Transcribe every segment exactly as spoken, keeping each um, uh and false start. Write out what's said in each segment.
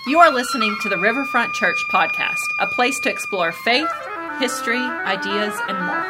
You are listening to the Riverfront Church Podcast, a place to explore faith, history, ideas, and more.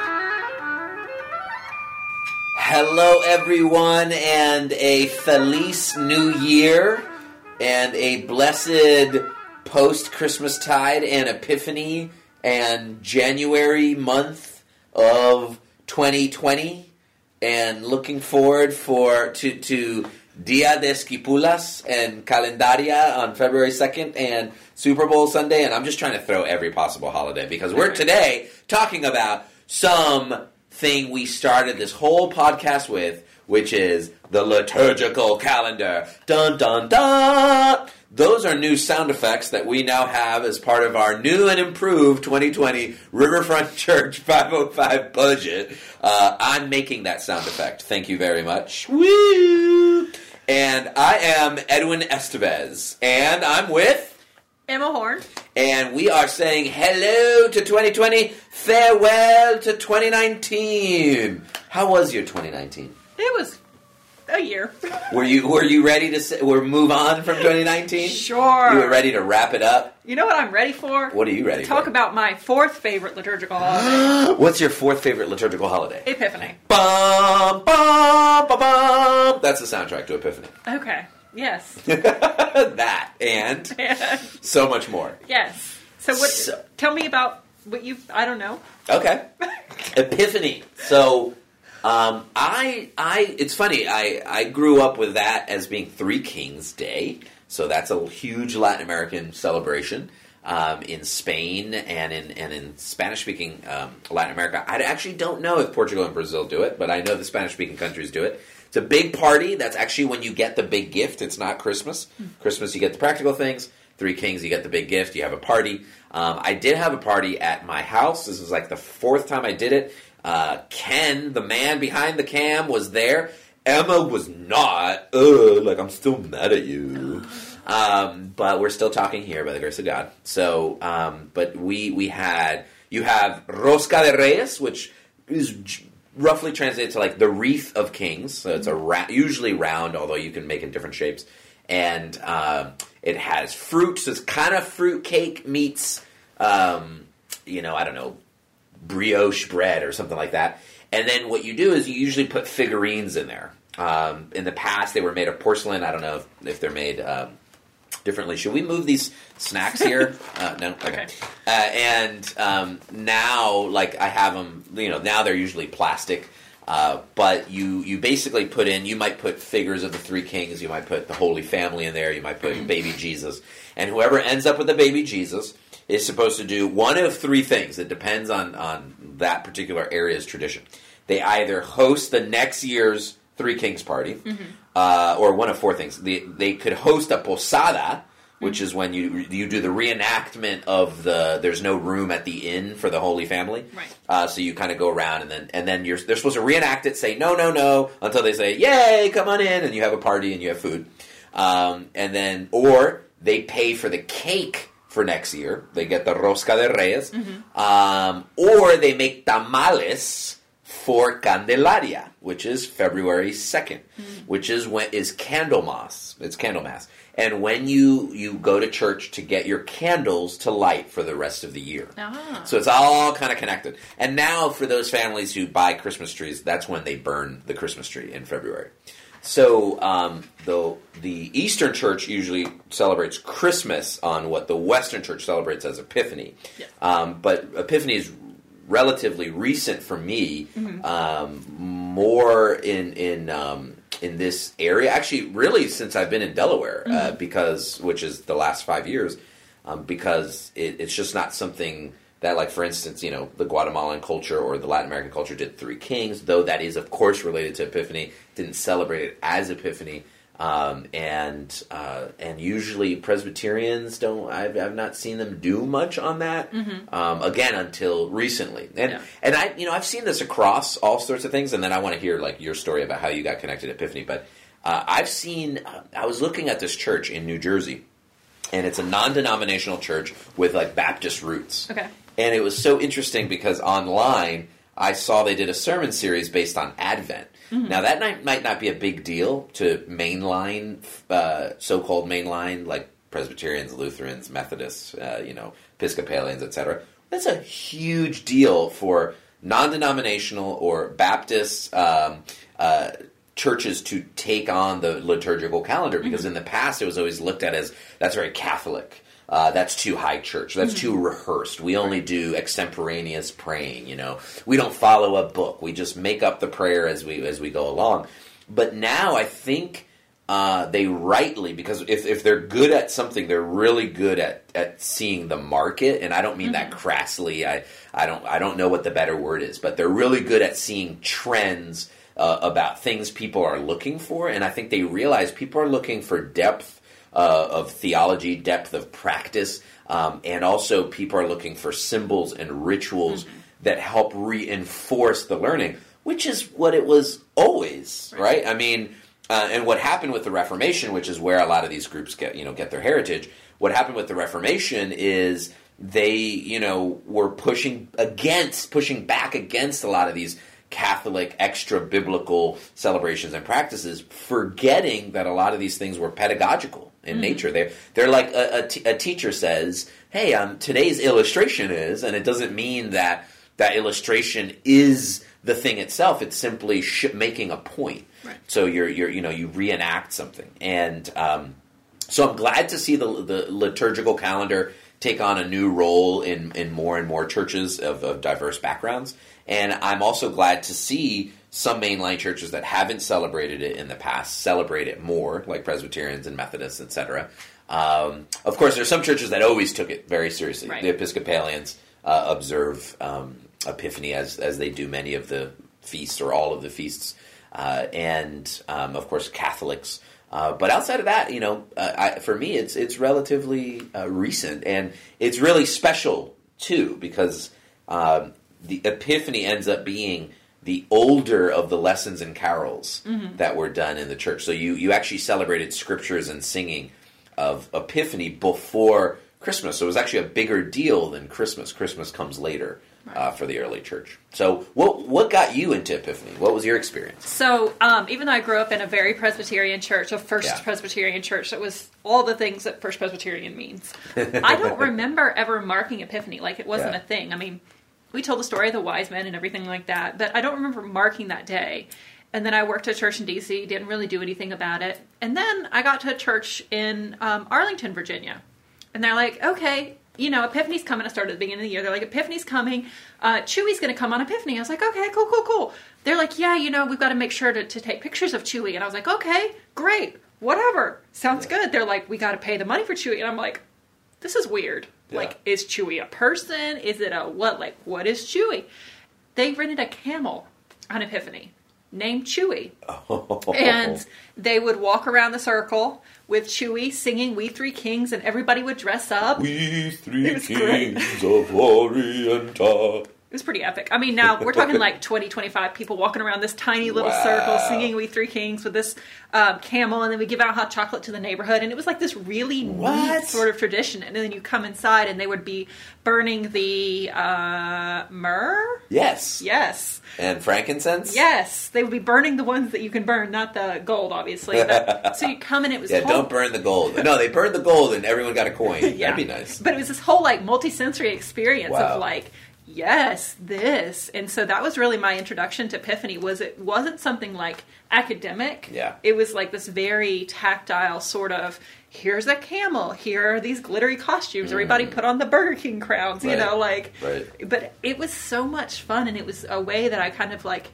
Hello, everyone, and a Feliz New Year, and a blessed post-Christmas tide and Epiphany and January month of twenty twenty, and looking forward for to to Dia de Esquipulas and Calendaria on February second and Super Bowl Sunday, and I'm just trying to throw every possible holiday because we're today talking about something we started this whole podcast with, which is the liturgical calendar. Dun, dun, dun! Those are new sound effects that we now have as part of our new and improved twenty twenty Riverfront Church five oh five budget. Uh, I'm making that sound effect. Thank you very much. Woo! And I am Edwin Estevez, and I'm with Emma Horn. And we are saying hello to twenty twenty, farewell to twenty nineteen. How was your twenty nineteen? It was a year. Were you Were you ready to say, or move on from twenty nineteen? Sure. You were ready to wrap it up? You know what I'm ready for? What are you ready Talk for? Talk about my fourth favorite liturgical holiday. What's your fourth favorite liturgical holiday? Epiphany. Bum, bum, bum, bum. That's the soundtrack to Epiphany. Okay. Yes. That and, and so much more. Yes. So what? So, tell me about what you. I don't know. Okay. Epiphany. So, um, I, I. It's funny. I, I grew up with that as being Three Kings Day. So that's a huge Latin American celebration um, in Spain and in and in Spanish-speaking um, Latin America. I actually don't know if Portugal and Brazil do it, but I know the Spanish-speaking countries do it. It's a big party. That's actually when you get the big gift. It's not Christmas. Mm. Christmas, you get the practical things. Three Kings, you get the big gift. You have a party. Um, I did have a party at my house. This was like the fourth time I did it. Uh, Ken, the man behind the cam, was there. Emma was not. Ugh, like, I'm still mad at you. Um, but we're still talking here by the grace of God. So, um, but we we had, you have Rosca de Reyes, which is roughly translated to like the wreath of kings. So it's a ra- usually round, although you can make it different shapes. And um, it has fruit. So it's kind of fruit cake meets, um, you know, I don't know, brioche bread or something like that. And then what you do is you usually put figurines in there. Um, in the past, they were made of porcelain. I don't know if, if they're made um, differently. Should we move these snacks here? uh, no? Okay. okay. Uh, and um, now, like, I have them, you know, now they're usually plastic. Uh, but you, you basically put in, you might put figures of the three kings. You might put the Holy Family in there. You might put baby Jesus. And whoever ends up with the baby Jesus is supposed to do one of three things. It depends on, on that particular area's tradition. They either host the next year's Three Kings party, mm-hmm. uh, or one of four things. They, they could host a posada, which mm-hmm. is when you you do the reenactment of the, there's no room at the inn for the Holy Family. Right. Uh, so you kind of go around and then and then you're they're supposed to reenact it, say no, no, no, until they say, yay, come on in, and you have a party and you have food. Um, and then, or they pay for the cake for next year. They get the Rosca de Reyes. Mm-hmm. Um, or they make tamales for Candelaria, which is February second, mm-hmm. which is when is Candlemas. It's Candlemas. And when you, you go to church to get your candles to light for the rest of the year. Uh-huh. So it's all kind of connected. And now for those families who buy Christmas trees, that's when they burn the Christmas tree in February. So um, the, the Eastern Church usually celebrates Christmas on what the Western Church celebrates as Epiphany. Yes. Um, but Epiphany is relatively recent for me, mm-hmm. um, more in in um, in this area. Actually, really since I've been in Delaware, mm-hmm. uh, because which is the last five years, um, because it, it's just not something that, like, for instance, you know, the Guatemalan culture or the Latin American culture did Three Kings, though that is of course related to Epiphany. Didn't celebrate it as Epiphany. Um, and uh, and usually Presbyterians don't. I've, I've not seen them do much on that. Mm-hmm. Um, again, until recently, and yeah. and I you know I've seen this across all sorts of things. And then I want to hear like your story about how you got connected to Epiphany. But uh, I've seen. Uh, I was looking at this church in New Jersey, and it's a non-denominational church with like Baptist roots. Okay, and it was so interesting because online I saw they did a sermon series based on Advent. Mm-hmm. Now, that might, might not be a big deal to mainline, uh, so-called mainline, like Presbyterians, Lutherans, Methodists, uh, you know, Episcopalians, et cetera. That's a huge deal for non-denominational or Baptist um, uh, churches to take on the liturgical calendar, because mm-hmm. in the past it was always looked at as, that's very Catholic. Uh, that's too high church. That's mm-hmm. too rehearsed. We only do extemporaneous praying, you know. We don't follow a book. We just make up the prayer as we as we go along. But now I think uh, they rightly, because if, if they're good at something, they're really good at, at seeing the market. And I don't mean mm-hmm. that crassly. I, I don't I don't know what the better word is, but they're really good at seeing trends uh, about things people are looking for. And I think they realize people are looking for depth Uh, of theology, depth of practice, um, and also people are looking for symbols and rituals mm-hmm. that help reinforce the learning, which is what it was always, right? right? I mean, uh, and what happened with the Reformation, which is where a lot of these groups get, you know, get their heritage. What happened with the Reformation is they, you know, were pushing against, pushing back against a lot of these Catholic extra-biblical celebrations and practices, forgetting that a lot of these things were pedagogical in mm-hmm. nature. They're, they're like a, a, t- a teacher says, hey, um, today's illustration is, and it doesn't mean that that illustration is the thing itself. It's simply sh- making a point. Right. So you're, you're, you know, you reenact something. And um, so I'm glad to see the, the liturgical calendar take on a new role in, in more and more churches of, of diverse backgrounds. And I'm also glad to see some mainline churches that haven't celebrated it in the past celebrate it more, like Presbyterians and Methodists, et cetera. Um, of course, there's some churches that always took it very seriously. Right. The Episcopalians uh, observe um, Epiphany as as they do many of the feasts or all of the feasts, uh, and um, of course Catholics. Uh, but outside of that, you know, uh, I, for me, it's it's relatively uh, recent, and it's really special too, because um, the Epiphany ends up being the older of the lessons and carols mm-hmm. that were done in the church. So you, you actually celebrated scriptures and singing of Epiphany before Christmas. So it was actually a bigger deal than Christmas. Christmas comes later right. uh, for the early church. So what what got you into Epiphany? What was your experience? So um, even though I grew up in a very Presbyterian church, a First yeah. Presbyterian church, that was all the things that First Presbyterian means, I don't remember ever marking Epiphany. Like, it wasn't yeah. a thing. I mean, we told the story of the wise men and everything like that, but I don't remember marking that day. And then I worked at a church in D C, didn't really do anything about it. And then I got to a church in um, Arlington, Virginia. And they're like, okay, you know, Epiphany's coming. I started at the beginning of the year. They're like, Epiphany's coming. Uh, Chewy's going to come on Epiphany. I was like, okay, cool, cool, cool. They're like, yeah, you know, we've got to make sure to, to take pictures of Chewy. And I was like, okay, great, whatever. Sounds yeah. good. They're like, we got to pay the money for Chewy. And I'm like, this is weird. Yeah. Like, is Chewy a person? Is it a what? Like, what is Chewy? They rented a camel on Epiphany named Chewy. Oh. And they would walk around the circle with Chewy singing We Three Kings, and everybody would dress up. We Three Kings of Orient. It was pretty epic. I mean, now we're talking like twenty, twenty-five people walking around this tiny little wow. circle singing We Three Kings with this um, camel, and then we give out hot chocolate to the neighborhood, and it was like this really what? neat sort of tradition. And then you come inside, and they would be burning the uh, myrrh? Yes. Yes. And frankincense? Yes. They would be burning the ones that you can burn, not the gold, obviously. But, so you come in, it was Yeah, whole... don't burn the gold. No, they burned the gold, and everyone got a coin. yeah. That'd be nice. But it was this whole like multi-sensory experience wow. of like, yes, this. And so that was really my introduction to Epiphany. Was it wasn't something like academic. Yeah. It was like this very tactile sort of, here's a camel, here are these glittery costumes, mm. everybody put on the Burger King crowns, right. you know, like, right. but it was so much fun, and it was a way that I kind of like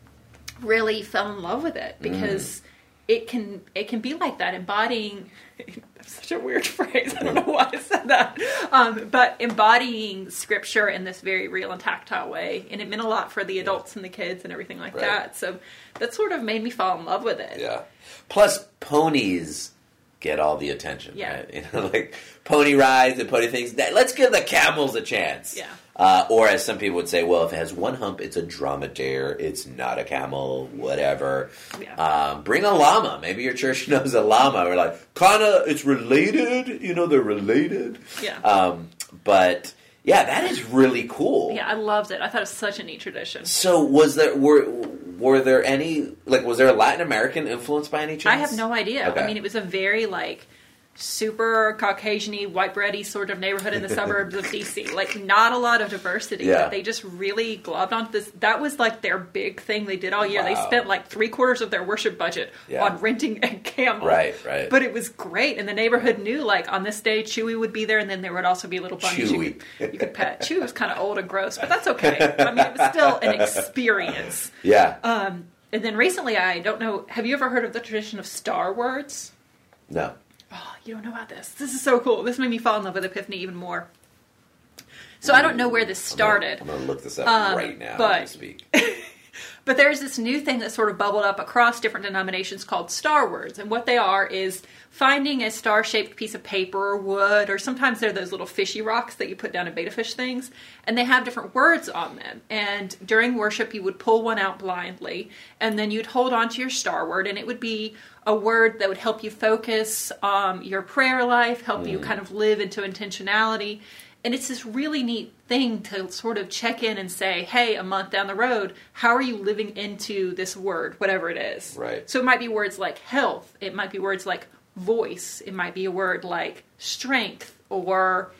really fell in love with it, because mm. it can, it can be like that, embodying... That's such a weird phrase. I don't know why I said that. Um, but embodying scripture in this very real and tactile way. And it meant a lot for the adults and the kids and everything like right. that. So that sort of made me fall in love with it. Yeah. Plus, ponies get all the attention. Yeah. Right? You know, like pony rides and pony things. Let's give the camels a chance. Yeah. Uh, or as some people would say, well, if it has one hump, it's a dromedare. It's not a camel, whatever. Yeah. Um, bring a llama. Maybe your church knows a llama. We're like, kind of, it's related. You know, they're related. Yeah. Um, but, yeah, that is really cool. Yeah, I loved it. I thought it was such a neat tradition. So was there, were, were there any, like, was there a Latin American influence by any chance? I have no idea. Okay. I mean, it was a very, like... super Caucasian-y, white bready sort of neighborhood in the suburbs of D C. Like, not a lot of diversity. Yeah. But they just really globbed onto this. That was like their big thing they did all year. Wow. They spent like three quarters of their worship budget Yeah. on renting a camel. Right, right. But it was great. And the neighborhood knew, like, on this day, Chewy would be there, and then there would also be little bunnies you Chewy. could, you could pet. Chewy was kind of old and gross, but that's okay. I mean, it was still an experience. Yeah. Um, and then recently, I don't know, have you ever heard of the tradition of Star Words? No. Oh, you don't know about this. This is so cool. This made me fall in love with Epiphany even more. So I don't know where this started. I'm going to look this up um, right now but, as we speak. But there's this new thing that sort of bubbled up across different denominations called Star Words. And what they are is finding a star-shaped piece of paper or wood, or sometimes they're those little fishy rocks that you put down in betta fish things, and they have different words on them. And during worship, you would pull one out blindly, and then you'd hold on to your star word, and it would be a word that would help you focus um, your prayer life, help mm. you kind of live into intentionality. And it's this really neat thing to sort of check in and say, hey, a month down the road, how are you living into this word, whatever it is? Right. So it might be words like health. It might be words like voice. It might be a word like strength or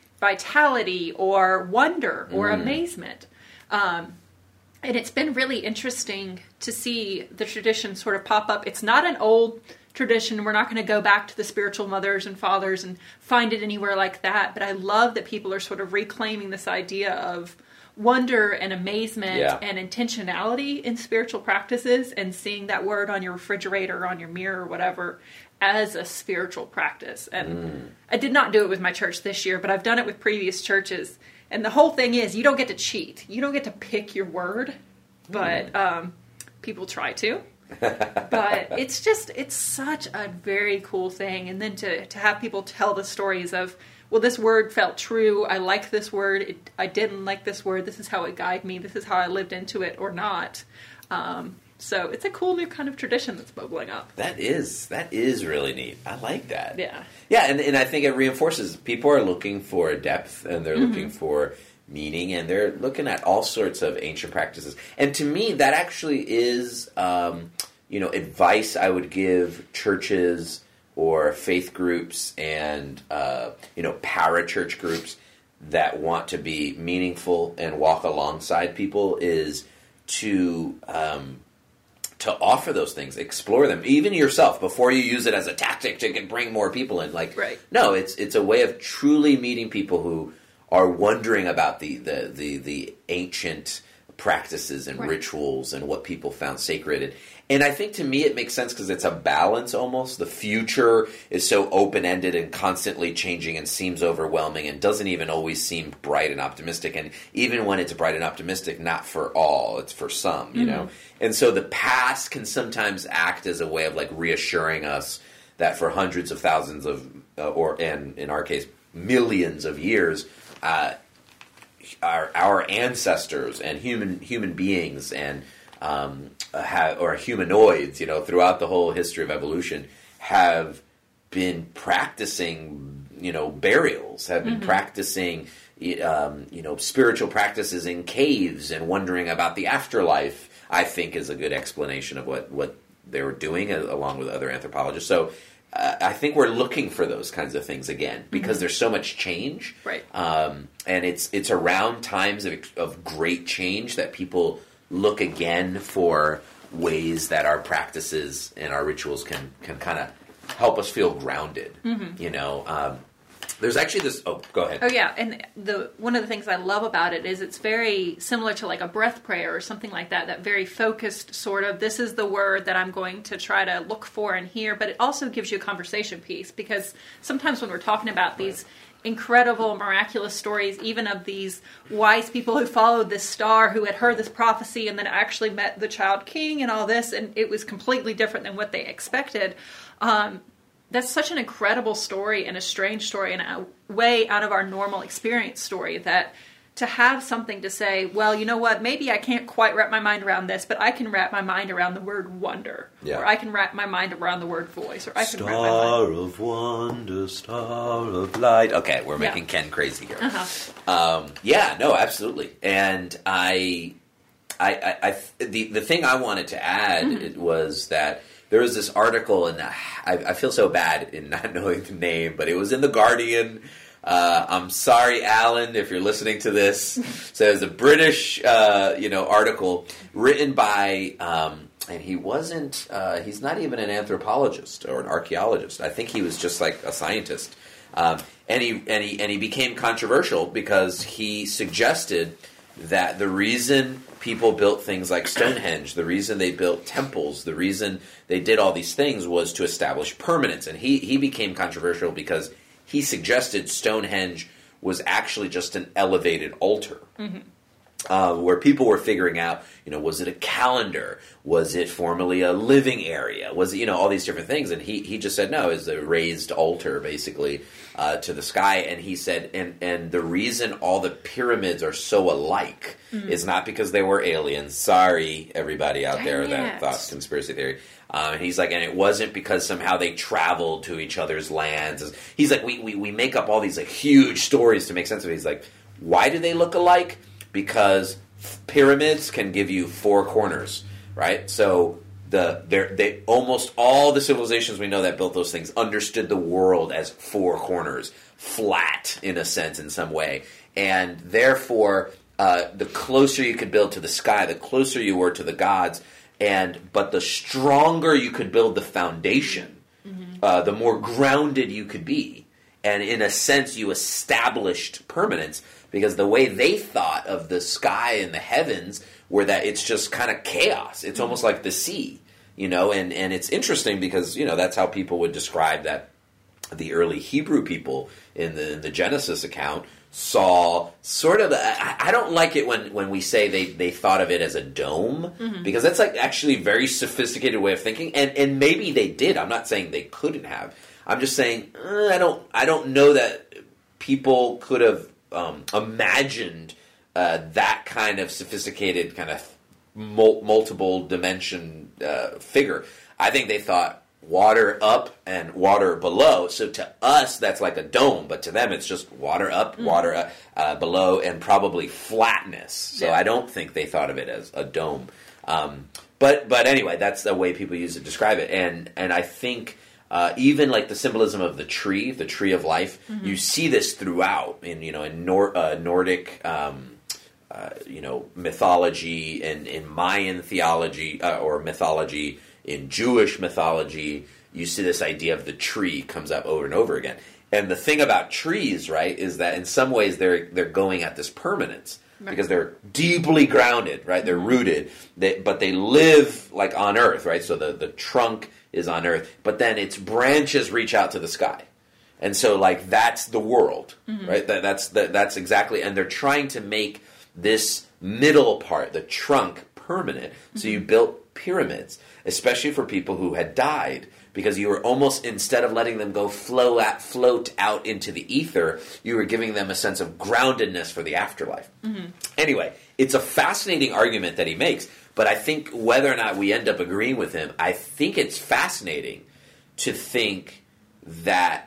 vitality or wonder or mm. amazement. Um, and it's been really interesting to see the tradition sort of pop up. It's not an old tradition. We're not going to go back to the spiritual mothers and fathers and find it anywhere like that. But I love that people are sort of reclaiming this idea of wonder and amazement yeah. and intentionality in spiritual practices, and seeing that word on your refrigerator or on your mirror or whatever as a spiritual practice. And mm. I did not do it with my church this year, but I've done it with previous churches. And the whole thing is, you don't get to cheat. You don't get to pick your word, but mm. um, people try to. But it's just, it's such a very cool thing. And then to, to have people tell the stories of, well, this word felt true. I like this word. It, I didn't like this word. This is how it guided me. This is how I lived into it or not. Um, so it's a cool new kind of tradition that's bubbling up. That is, that is really neat. I like that. Yeah. Yeah, and, and I think it reinforces people are looking for depth, and they're Mm-hmm. looking for meaning, and they're looking at all sorts of ancient practices. And to me, that actually is, um, you know, advice I would give churches or faith groups and, uh, you know, parachurch groups that want to be meaningful and walk alongside people, is to um, to offer those things, explore them, even yourself, before you use it as a tactic to get, bring more people in. Like, right. no, it's it's a way of truly meeting people who are wondering about the the the, the ancient practices and right. rituals and what people found sacred. And, and I think to me it makes sense because it's a balance almost. The future is so open-ended and constantly changing and seems overwhelming and doesn't even always seem bright and optimistic. And even when it's bright and optimistic, not for all, it's for some, you mm-hmm. know. And so the past can sometimes act as a way of like reassuring us that for hundreds of thousands of, uh, or and in our case, millions of years, uh, our our ancestors and human human beings and um, have, or humanoids, you know, throughout the whole history of evolution, have been practicing, you know, burials, have been mm-hmm. practicing, um, you know, spiritual practices in caves and wondering about the afterlife. I think is a good explanation of what what they were doing, along with other anthropologists. So. Uh, I think we're looking for those kinds of things again because mm-hmm. there's so much change, right? Um, and it's it's around times of, of great change that people look again for ways that our practices and our rituals can can kind of help us feel grounded. Mm-hmm. You know, um, there's actually this. Oh, go ahead. Oh yeah, and the one of the things I love about it is it's very similar to like a breath prayer or something like that. That very focused sort of, this is the word that I'm going to try to look for and hear. But it also gives you a conversation piece, because sometimes when we're talking about these incredible, miraculous stories, even of these wise people who followed this star, who had heard this prophecy and then actually met the child king and all this, and it was completely different than what they expected. Um, That's such an incredible story and a strange story and a way out of our normal experience story, that to have something to say, well, you know what, maybe I can't quite wrap my mind around this, but I can wrap my mind around the word wonder. Yeah. Or I can wrap my mind around the word voice. Or I can star wrap my mind... of wonder, star of light. Okay, we're making yeah. Ken crazy here. Uh-huh. Um, yeah, no, absolutely. And I, I, I, I the, the thing I wanted to add mm-hmm. was that there was this article, and I, I feel so bad in not knowing the name, but it was in The Guardian. Uh, I'm sorry, Alan, if you're listening to this. So it was a British, uh, you know, article written by, um, and he wasn't, uh, he's not even an anthropologist or an archaeologist. I think he was just like a scientist. Um, and he and he and he became controversial because he suggested that the reason people built things like Stonehenge, the reason they built temples, the reason they did all these things was to establish permanence. And he he became controversial because he suggested Stonehenge was actually just an elevated altar. Mm-hmm. Uh, where people were figuring out, you know, was it a calendar? Was it formerly a living area? Was it, you know, all these different things? And he, he just said, no, it's a raised altar, basically, uh, to the sky. And he said, and, and the reason all the pyramids are so alike mm-hmm. is not because they were aliens. Sorry, everybody out Dang there it. that thought conspiracy theory. Um, and he's like, and it wasn't because somehow they traveled to each other's lands. He's like, we, we, we make up all these like huge stories to make sense of it. He's like, why do they look alike? Because pyramids can give you four corners, right? So the they almost all the civilizations we know that built those things understood the world as four corners, flat in a sense, in some way, and therefore uh, the closer you could build to the sky, the closer you were to the gods, and but the stronger you could build the foundation, mm-hmm. uh, the more grounded you could be, and in a sense, you established permanence. Because the way they thought of the sky and the heavens were that it's just kind of chaos. It's almost like the sea, you know, and, and it's interesting because, you know, that's how people would describe that the early Hebrew people in the, in the Genesis account saw sort of, I, I don't like it when, when we say they, they thought of it as a dome, mm-hmm. because that's like actually a very sophisticated way of thinking, and, and maybe they did. I'm not saying they couldn't have. I'm just saying, uh, I don't I don't know that people could have Um, imagined uh, that kind of sophisticated, kind of mul- multiple dimension uh, figure. I think they thought water up and water below. So to us, that's like a dome, but to them, it's just water up, mm. water uh, uh, below, and probably flatness. So yeah. I don't think they thought of it as a dome. Um, but but anyway, that's the way people use it to describe it, and and I think. Uh, even like the symbolism of the tree, the tree of life, mm-hmm. you see this throughout in you know in Nor- uh, Nordic um, uh, you know mythology and in Mayan theology uh, or mythology, in Jewish mythology. You see this idea of the tree comes up over and over again. And the thing about trees, right, is that in some ways they're they're going at this permanence. Because they're deeply grounded, right? They're rooted, they, but they live like on Earth, right? So the, the trunk is on Earth, but then its branches reach out to the sky, and so like that's the world, mm-hmm. right? That, that's that, that's exactly, and they're trying to make this middle part, the trunk, permanent. Mm-hmm. So you built pyramids, especially for people who had died. Because you were almost, instead of letting them go flow at, float out into the ether, you were giving them a sense of groundedness for the afterlife. Mm-hmm. Anyway, it's a fascinating argument that he makes, but I think whether or not we end up agreeing with him, I think it's fascinating to think that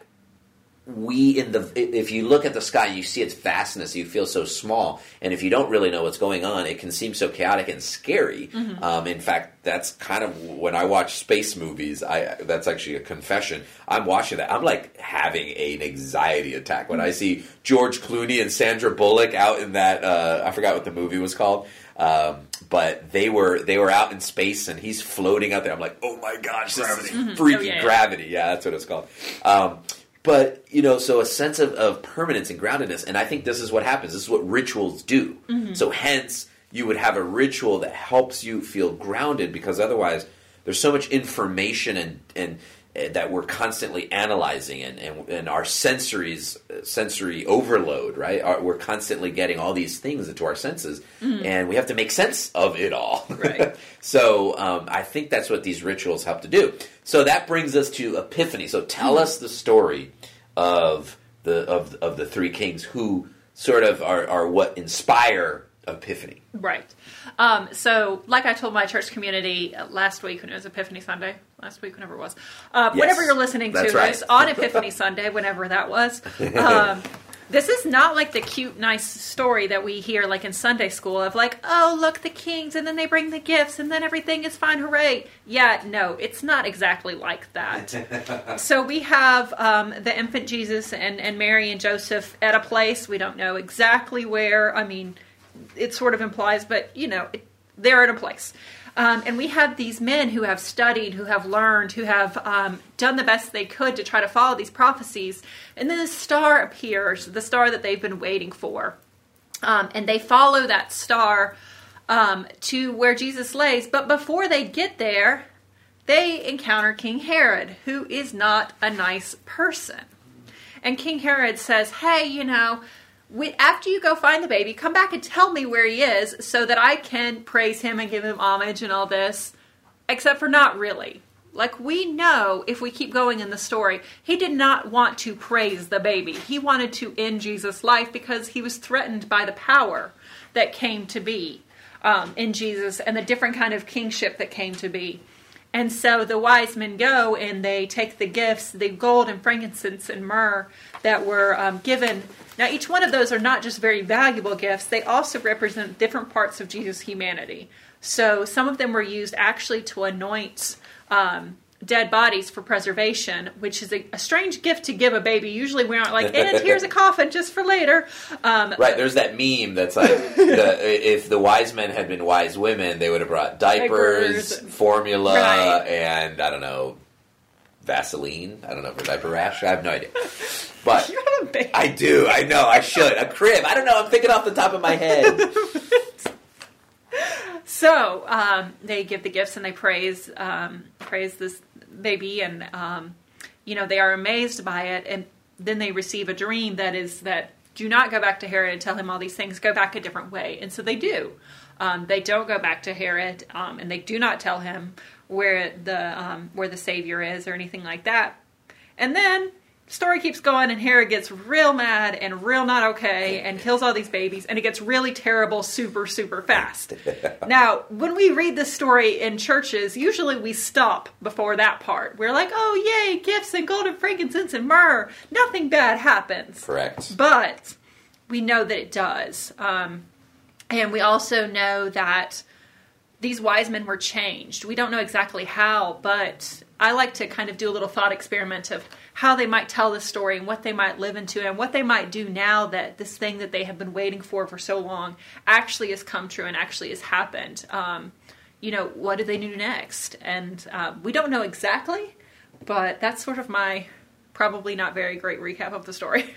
we, in the if you look at the sky and you see its vastness, you feel so small, and if you don't really know what's going on, it can seem so chaotic and scary. Mm-hmm. Um, in fact, that's kind of when I watch space movies. I that's actually a confession. I'm watching that. I'm like having an anxiety attack when mm-hmm. I see George Clooney and Sandra Bullock out in that. Uh, I forgot what the movie was called. Um, but they were they were out in space and he's floating out there. I'm like, oh my gosh, this is mm-hmm. freaking oh, yeah. Gravity. Yeah, that's what it's called. Um, But, you know, so a sense of, of permanence and groundedness, and I think this is what happens. This is what rituals do. Mm-hmm. So hence, you would have a ritual that helps you feel grounded, because otherwise there's so much information and, and, and that we're constantly analyzing, and, and, and our sensories, sensory overload, right? Our, we're constantly getting all these things into our senses, mm-hmm. and we have to make sense of it all. Right. So um, I think that's what these rituals help to do. So that brings us to Epiphany. So tell mm-hmm. us the story of the of of the three kings who sort of are, are what inspire Epiphany. Right. Um, so, like I told my church community last week when it was Epiphany Sunday, last week, whenever it was, uh, yes, whenever you're listening to right. this, on Epiphany Sunday, whenever that was, um, This is not like the cute, nice story that we hear like in Sunday school of like, oh, look, the kings, and then they bring the gifts, and then everything is fine, hooray. Yeah, no, it's not exactly like that. So we have um, the infant Jesus and, and Mary and Joseph at a place. We don't know exactly where. I mean, it sort of implies, but, you know, it, they're at a place. Um, and we have these men who have studied, who have learned, who have um, done the best they could to try to follow these prophecies. And then the star appears, the star that they've been waiting for. Um, and they follow that star um, to where Jesus lays. But before they get there, they encounter King Herod, who is not a nice person. And King Herod says, hey, you know, We, after you go find the baby, come back and tell me where he is so that I can praise him and give him homage and all this. Except for not really. Like, we know, if we keep going in the story, he did not want to praise the baby. He wanted to end Jesus' life because he was threatened by the power that came to be um, in Jesus and the different kind of kingship that came to be. And so the wise men go and they take the gifts, the gold and frankincense and myrrh that were um, given. Now, each one of those are not just very valuable gifts. They also represent different parts of Jesus' humanity. So some of them were used actually to anoint um, dead bodies for preservation, which is a, a strange gift to give a baby. Usually we aren't like, and here's a coffin just for later. Um, right, there's that meme that's like, the, if the wise men had been wise women, they would have brought diapers, diapers. formula, right. and, I don't know, Vaseline. I don't know, for diaper rash. I have no idea. But you have a baby. I do. I know. I should. A crib. I don't know. I'm thinking off the top of my head. So um, they give the gifts and they praise um, praise this baby, and um, you know, they are amazed by it. And then they receive a dream that is that do not go back to Herod and tell him all these things. Go back a different way. And so they do. Um, they don't go back to Herod, um, and they do not tell him where the um, where the Savior is or anything like that. And then story keeps going, and Herod gets real mad and real not okay and kills all these babies, and it gets really terrible super, super fast. Now, when we read this story in churches, usually we stop before that part. We're like, oh, yay, gifts and gold and frankincense and myrrh. Nothing bad happens. Correct. But we know that it does. Um, and we also know that these wise men were changed. We don't know exactly how, but I like to kind of do a little thought experiment of how they might tell this story and what they might live into and what they might do now that this thing that they have been waiting for for so long actually has come true and actually has happened. Um, you know, what do they do next? And uh, we don't know exactly, but that's sort of my probably not very great recap of the story.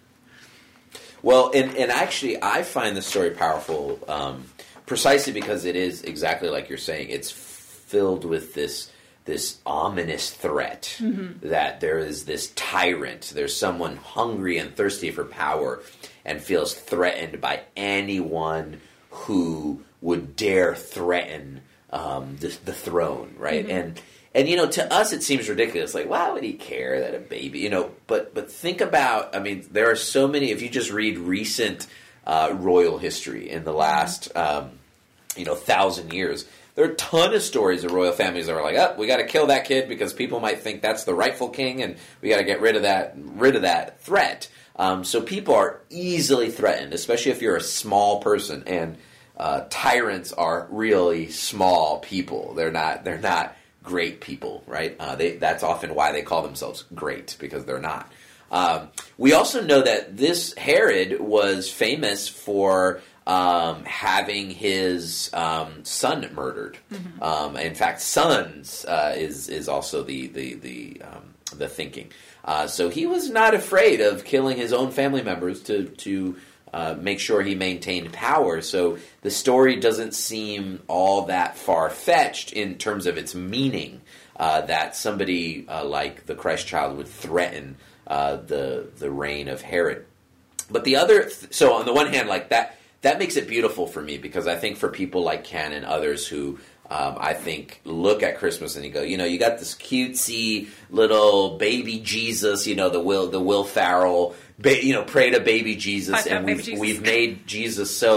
Well, and, and actually I find the story powerful um, precisely because it is exactly like you're saying. It's filled with this this ominous threat mm-hmm. that there is this tyrant, there's someone hungry and thirsty for power and feels threatened by anyone who would dare threaten um, the, the throne, right? Mm-hmm. And and you know, to us it seems ridiculous. Like, why would he care that a baby, you know? But but think about, I mean, there are so many. If you just read recent uh, royal history in the last, um, you know, thousand years. There are a ton of stories of royal families that are like, oh, we got to kill that kid because people might think that's the rightful king, and we got to get rid of that rid of that threat. Um, so people are easily threatened, especially if you're a small person. And uh, tyrants are really small people. They're not they're not great people, right? Uh, they, that's often why they call themselves great, because they're not. Um, we also know that this Herod was famous for Um, having his um, son murdered. Mm-hmm. Um, in fact, sons uh, is is also the the the, um, the thinking. Uh, so he was not afraid of killing his own family members to to uh, make sure he maintained power. So the story doesn't seem all that far fetched in terms of its meaning. Uh, that somebody uh, like the Christ child would threaten uh, the the reign of Herod. But the other, th- so on the one hand, like that. That makes it beautiful for me, because I think for people like Ken and others who um, I think look at Christmas and you go, you know, you got this cutesy little baby Jesus, you know, the Will the Will Ferrell, ba- you know, pray to baby Jesus, I and we've Jesus. we've made Jesus so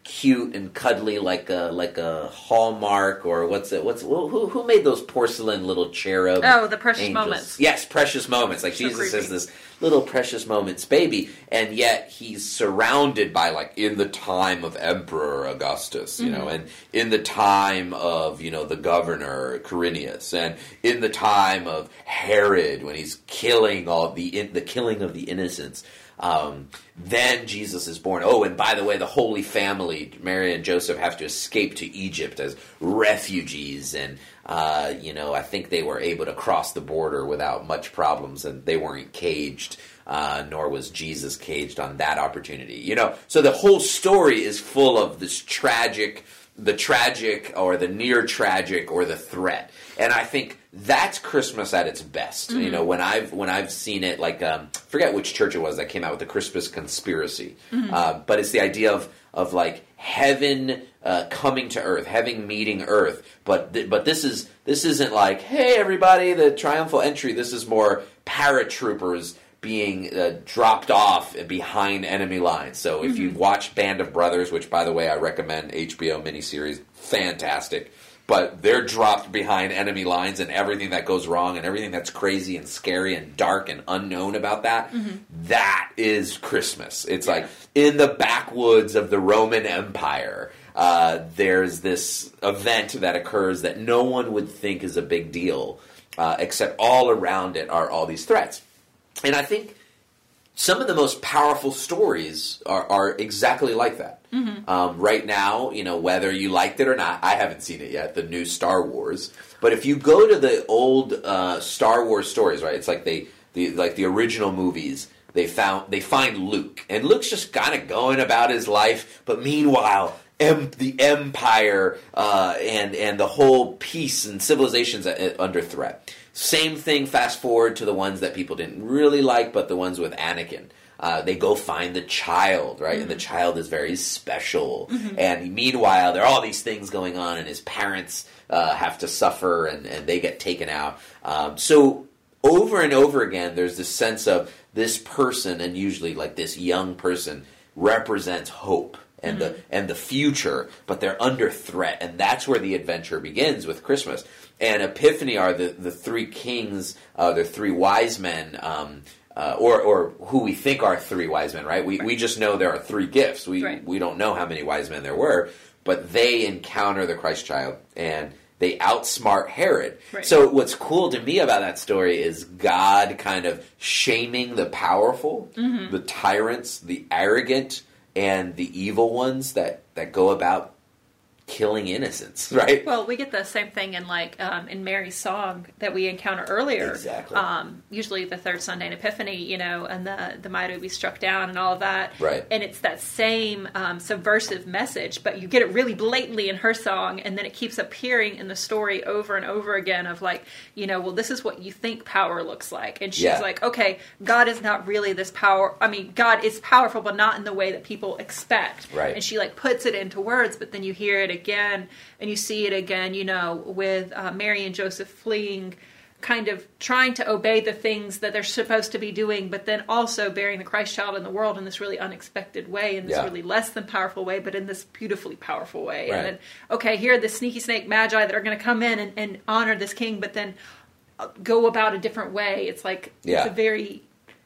cute and cuddly, like a like a Hallmark, or what's it? What's who who made those porcelain little cherub? Oh, the Precious angels? Moments. Yes, Precious Moments. Like So Jesus creepy. is this little Precious Moments baby, and yet he's surrounded by, like, in the time of Emperor Augustus, you mm-hmm. know, and in the time of, you know, the governor Quirinius, and in the time of Herod when he's killing all the in, the killing of the innocents. Um, then Jesus is born. Oh, and by the way, the Holy Family, Mary and Joseph, have to escape to Egypt as refugees, and uh, you know, I think they were able to cross the border without much problems, and they weren't caged, uh, nor was Jesus caged on that opportunity. You know, so the whole story is full of this tragic, the tragic, or the near tragic, or the threat, and I think that's Christmas at its best. Mm-hmm. You know, when I've when I've seen it, like um, forget which church it was that came out with the Christmas Conspiracy, mm-hmm. uh, but it's the idea of of like heaven uh, coming to earth, heaven meeting earth. But th- but this is this isn't like, hey everybody, the triumphal entry. This is more paratroopers being uh, dropped off behind enemy lines. So if mm-hmm. you've watched Band of Brothers, which by the way I recommend, H B O miniseries, fantastic. But they're dropped behind enemy lines, and everything that goes wrong and everything that's crazy and scary and dark and unknown about that, mm-hmm. that is Christmas. It's yeah. like in the backwoods of the Roman Empire, uh, there's this event that occurs that no one would think is a big deal, uh, except all around it are all these threats. And I think some of the most powerful stories are, are exactly like that. Mm-hmm. Um, right now, you know, whether you liked it or not, I haven't seen it yet, the new Star Wars. But if you go to the old uh, Star Wars stories, right, it's like they, the like the original movies. They found they find Luke, and Luke's just kind of going about his life. But meanwhile, em- the Empire uh, and and the whole peace and civilization's under threat. Same thing. Fast forward to the ones that people didn't really like, but the ones with Anakin. Uh, they go find the child, right? Mm-hmm. And the child is very special. Mm-hmm. And meanwhile, there are all these things going on, and his parents uh, have to suffer, and, and they get taken out. Um, so over and over again, there's this sense of this person, and usually like this young person, represents hope and mm-hmm. the and the future, but they're under threat, and that's where the adventure begins with Christmas. And Epiphany are the, the three kings, uh, the three wise men, um, uh, or or who we think are three wise men, right? We right. we just know there are three gifts. We right. we don't know how many wise men there were, but they encounter the Christ child, and they outsmart Herod. Right. So what's cool to me about that story is God kind of shaming the powerful, mm-hmm. the tyrants, the arrogant, and the evil ones that, that go about killing innocents, right? Well, we get the same thing in like um, in Mary's song that we encounter earlier. Exactly. Um, usually the third Sunday in Epiphany, you know, and the the mighty will be struck down and all of that. Right. And it's that same um, subversive message, but you get it really blatantly in her song, and then it keeps appearing in the story over and over again of like, you know, well, this is what you think power looks like. And she's yeah. like, okay, God is not really this power. I mean, God is powerful, but not in the way that people expect. Right. And she like puts it into words, but then you hear it again, and you see it again, you know, with uh, Mary and Joseph fleeing, kind of trying to obey the things that they're supposed to be doing, but then also bearing the Christ child in the world in this really unexpected way, in this yeah. really less than powerful way, but in this beautifully powerful way. Right. And then, okay, here are the sneaky snake magi that are going to come in and, and honor this king, but then go about a different way. It's like, yeah. it's a very...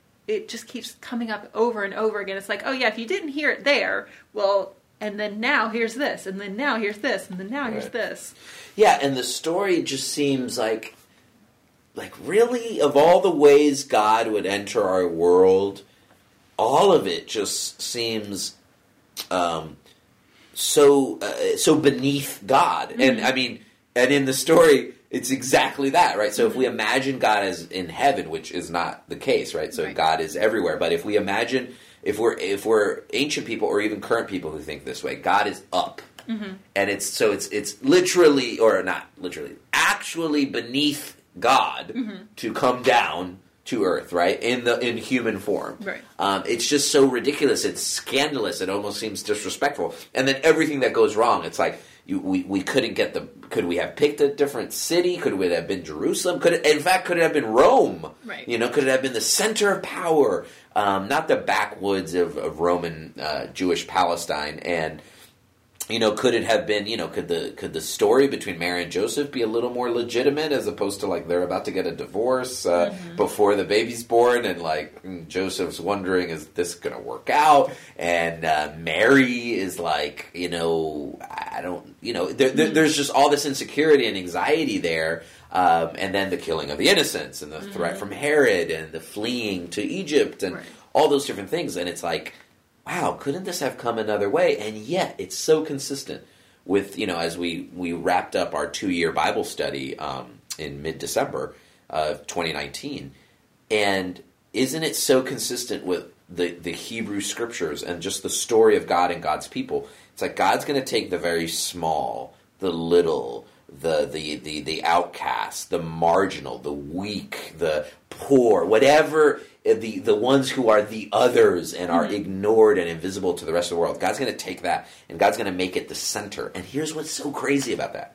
it just keeps coming up over and over again. It's like, oh yeah, if you didn't hear it there, well... and then now here's this, and then now here's this, and then now here's right. this. Yeah, and the story just seems like, like really, of all the ways God would enter our world, all of it just seems um, so uh, so beneath God. Mm-hmm. And I mean, and in the story, it's exactly that, right? So mm-hmm. if we imagine God as in heaven, which is not the case, right? So right. God is everywhere. But if we imagine... If we're if we're ancient people or even current people who think this way, God is up, mm-hmm. and it's so it's it's literally or not literally actually beneath God mm-hmm. to come down to earth, right, in the in human form. Right. Um, it's just so ridiculous. It's scandalous. It almost seems disrespectful. And then everything that goes wrong, it's like you, we we couldn't get the. Could we have picked a different city? Could it have been Jerusalem? Could it, in fact, could it have been Rome? Right. You know, could it have been the center of power? Um, not the backwoods of, of Roman uh, Jewish Palestine. And you know, could it have been, you know, could the could the story between Mary and Joseph be a little more legitimate as opposed to like they're about to get a divorce uh, mm-hmm. before the baby's born, and like Joseph's wondering, is this going to work out? And uh, Mary is like, you know, I don't, you know, there, there, there's just all this insecurity and anxiety there. Um, and then the killing of the innocents and the mm-hmm. threat from Herod and the fleeing to Egypt and right. all those different things. And it's like, wow, couldn't this have come another way? And yet it's so consistent with, you know, as we, we wrapped up our two-year Bible study um, in mid-December of twenty nineteen. And isn't it so consistent with the, the Hebrew scriptures and just the story of God and God's people? It's like God's going to take the very small, the little, the the the the outcast, the marginal, the weak, the poor, whatever, the the ones who are the others and are mm-hmm. ignored and invisible to the rest of the world. God's going to take that and God's going to make it the center. And here's what's so crazy about that.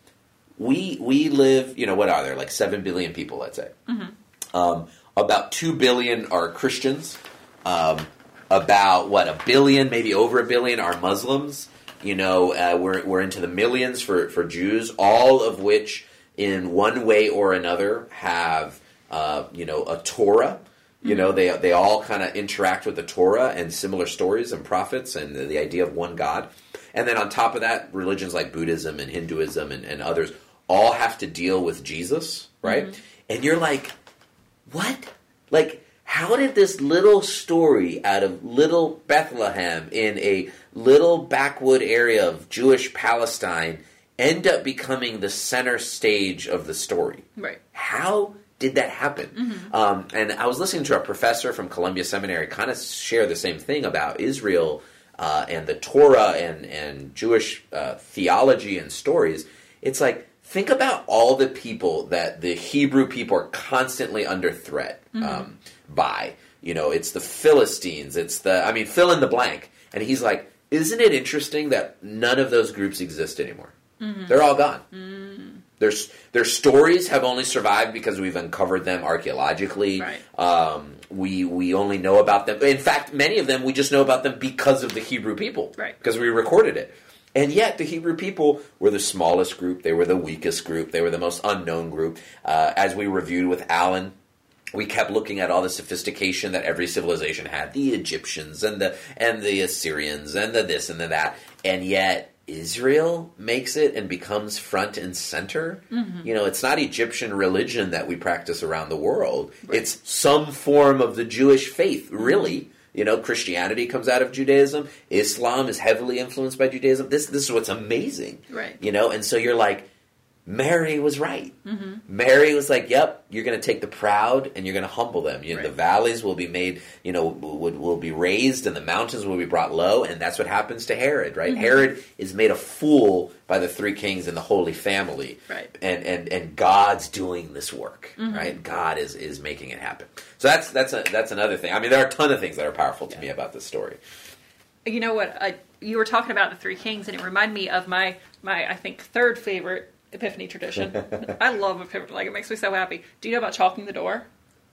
We we live, you know, what are there, like seven billion people, let's say. Mm-hmm. Um, about two billion are Christians. Um, about, what, a billion, maybe over a billion are Muslims. You know, uh, we're we're into the millions for, for Jews, all of which, in one way or another, have uh, you know a Torah. You mm-hmm. know, they they all kind of interact with the Torah and similar stories and prophets and the, the idea of one God. And then on top of that, religions like Buddhism and Hinduism and, and others all have to deal with Jesus, right? Mm-hmm. And you're like, what? Like, how did this little story out of little Bethlehem in a little backwood area of Jewish Palestine end up becoming the center stage of the story? Right. How did that happen? Mm-hmm. Um, and I was listening to a professor from Columbia Seminary kind of share the same thing about Israel uh, and the Torah and, and Jewish uh, theology and stories. It's like, think about all the people that the Hebrew people are constantly under threat mm-hmm. um, by. You know, it's the Philistines, it's the, I mean, fill in the blank. And he's like, isn't it interesting that none of those groups exist anymore? Mm-hmm. They're all gone. Mm. Their, their stories have only survived because we've uncovered them archaeologically. Right. Um, we we only know about them. In fact, many of them, we just know about them because of the Hebrew people. Right. Because we recorded it. And yet, the Hebrew people were the smallest group. They were the weakest group. They were the most unknown group. Uh, as we reviewed with Alan, we kept looking at all the sophistication that every civilization had. The Egyptians and the and the Assyrians and the this and the that. And yet, Israel makes it and becomes front and center. Mm-hmm. You know, it's not Egyptian religion that we practice around the world. Right. It's some form of the Jewish faith, really. You know, Christianity comes out of Judaism. Islam is heavily influenced by Judaism. This this is what's amazing. Right. You know, and so you're like, Mary was right. Mm-hmm. Mary was like, yep, you're going to take the proud and you're going to humble them. You know, right. The valleys will be made, you know, will, will be raised and the mountains will be brought low. And that's what happens to Herod, right? Mm-hmm. Herod is made a fool by the three kings and the Holy Family. Right. And, and, and God's doing this work, mm-hmm. right? God is, is making it happen. So that's, that's, a, that's another thing. I mean, there are a ton of things that are powerful to yeah. me about this story. You know what? I, you were talking about the three kings and it reminded me of my, my I think, third favorite Epiphany tradition. I love Epiphany. Like, it makes me so happy. Do you know about chalking the door?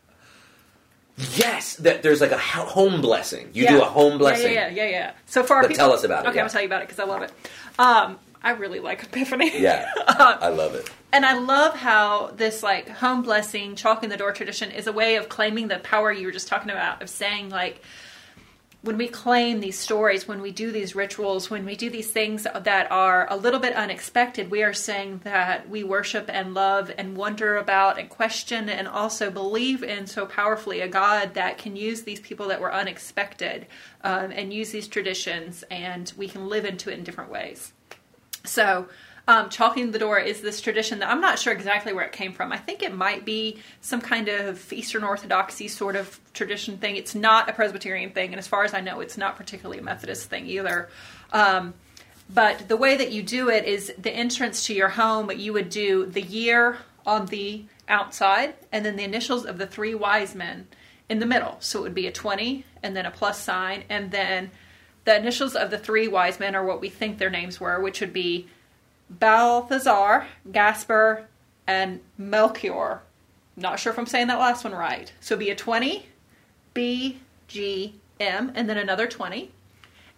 Yes, that there's like a home blessing. You yeah. do a home blessing. Yeah, yeah, yeah, yeah. So for our but people, tell us about it. Okay, yeah. I'll tell you about it because I love it. Um, I really like Epiphany. Yeah, um, I love it. And I love how this like home blessing, chalking the door tradition is a way of claiming the power you were just talking about, of saying like, when we claim these stories, when we do these rituals, when we do these things that are a little bit unexpected, we are saying that we worship and love and wonder about and question and also believe in so powerfully a God that can use these people that were unexpected um, and use these traditions, and we can live into it in different ways. So Um, chalking the door is this tradition that I'm not sure exactly where it came from. I think it might be some kind of Eastern Orthodoxy sort of tradition thing. It's not a Presbyterian thing, and as far as I know, it's not particularly a Methodist thing either. Um, but the way that you do it is the entrance to your home, you would do the year on the outside, and then the initials of the three wise men in the middle. So it would be a twenty, and then a plus sign, and then the initials of the three wise men are what we think their names were, which would be Balthazar, Gaspar, and Melchior. Not sure if I'm saying that last one right. So it'd be a twenty, B, G, M, and then another twenty.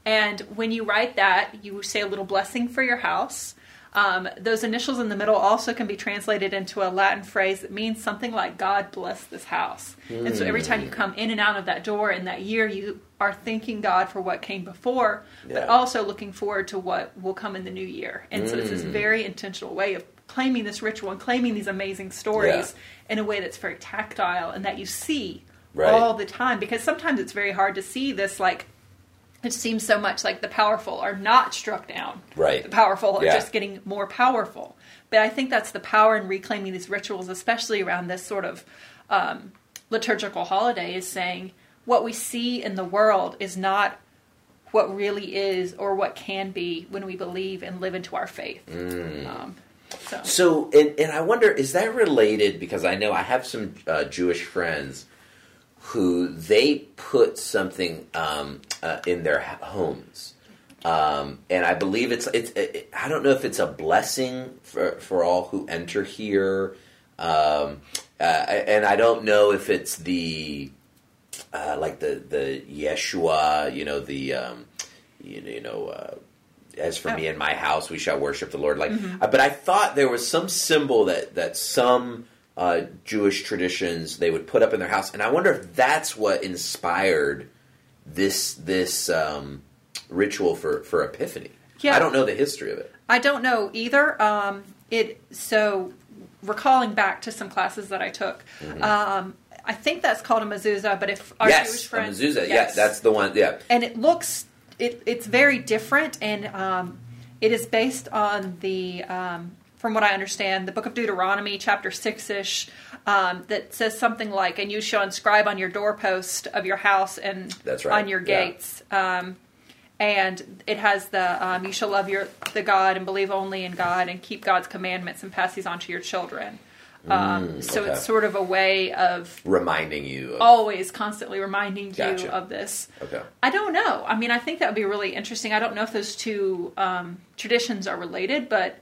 And when you write that, you say a little blessing for your house. Um, those initials in the middle also can be translated into a Latin phrase that means something like God bless this house. Mm. And so every time you come in and out of that door in that year, you are thanking God for what came before, yeah. but also looking forward to what will come in the new year. And mm. so it's this very intentional way of claiming this ritual and claiming these amazing stories yeah. in a way that's very tactile and that you see right. all the time. Because sometimes it's very hard to see this, like, it seems so much like the powerful are not struck down. Right. The powerful are yeah. just getting more powerful. But I think that's the power in reclaiming these rituals, especially around this sort of um, liturgical holiday, is saying what we see in the world is not what really is or what can be when we believe and live into our faith. Mm. Um, so, so and, and I wonder, is that related? Because I know I have some uh, Jewish friends who they put something um, uh, in their homes, um, and I believe it's it's. It, I don't know if it's a blessing for for all who enter here, um, uh, and I don't know if it's the uh, like the the Yeshua, you know, the um, you, you know. Uh, As for oh. me and my house, we shall worship the Lord. Like, mm-hmm. uh, but I thought there was some symbol that that some. Uh, Jewish traditions they would put up in their house, and I wonder if that's what inspired this this um, ritual for, for Epiphany. Yeah. I don't know the history of it. I don't know either. Um, it so recalling back to some classes that I took, mm-hmm. um, I think that's called a mezuzah. But if our yes, Jewish friends, a mezuzah, yes. yeah, that's the one. Yeah, and it looks it it's very different, and um, it is based on the. Um, From what I understand, the book of Deuteronomy, chapter six-ish, um, that says something like, and you shall inscribe on your doorpost of your house and That's right. on your gates. Yeah. Um, and it has the, um, you shall love your the God and believe only in God and keep God's commandments and pass these on to your children. Um, mm, so okay. it's sort of a way of... reminding you. Of... always constantly reminding gotcha. you of this. Okay. I don't know. I mean, I think that would be really interesting. I don't know if those two um, traditions are related, but...